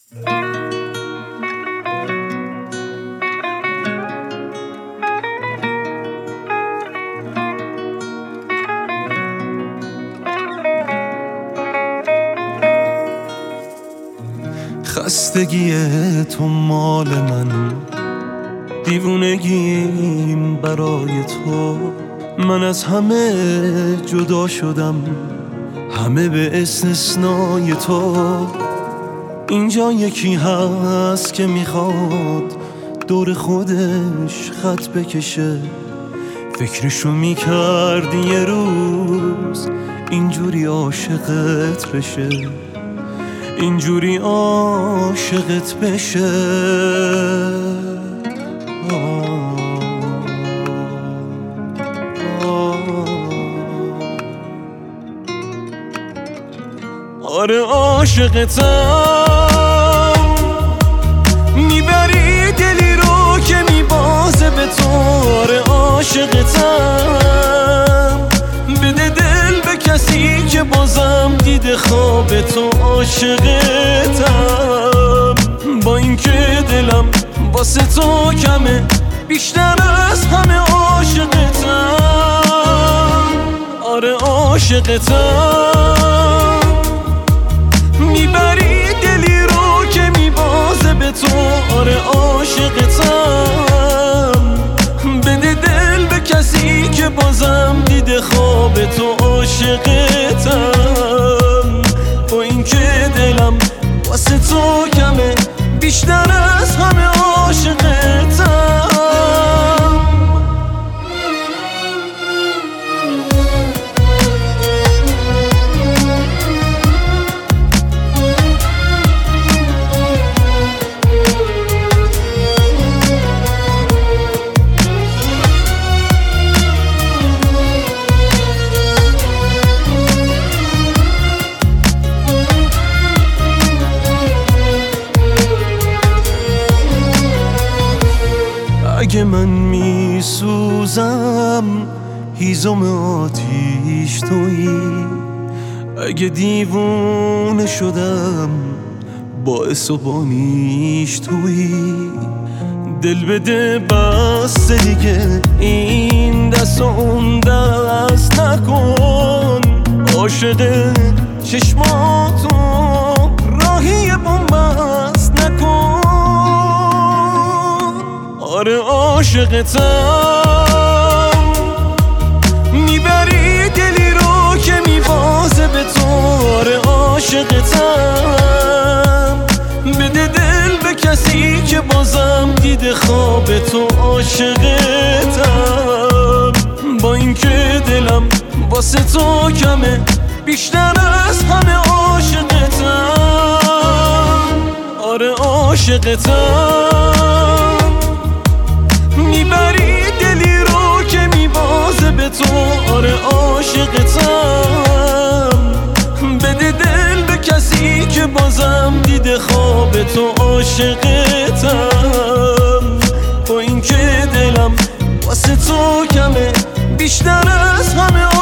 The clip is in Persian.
خستگی تو مال من، دیوونگیم برای تو. من از همه جدا شدم، همه به استثنای تو. اینجا یکی هست که میخواد دور خودش خط بکشه. فکرشو میکرد یه روز اینجوری عاشقت بشه، اینجوری عاشقت بشه. آره عاشقتم، میبری دلی رو که میبازه به تو. آره عاشقتم، بده دل به کسی که بازم دیده خواب تو. عاشقتم، با اینکه دلم واسه تو کمه، بیشتر از همه عاشقتم. آره عاشقتم، میبری دلی رو که میبازه به تو. آره عاشقتم، بده دل به کسی که بازم دیده خواب تو. عاشقتم، با اینکه دلم واسه تو کمه، بیشتر از همه عاشقتم. اگه من میسوزم هیزم آتیش تویی، اگه دیوونه شدم باعث و بانیش تویی. دل بده بس دیگه، این دست و اون دست نکن. عاشق چشماتو راهی بومبست نکن. آره عاشقتم، میبری دلی رو که میبازه به تو. آره عاشقتم، بده دل به کسی که بازم دیده خواب تو. عاشقتم، با اینکه دلم واسه تو کمه، بیشتر از همه عاشقتم. آره عاشقتم، میبری دلی رو که میبازه به تو. آره عاشقتم، بده دل به کسی که بازم دیده خواب تو. عاشقتم، با اینکه دلم واسه تو کمه، بیشتر از همه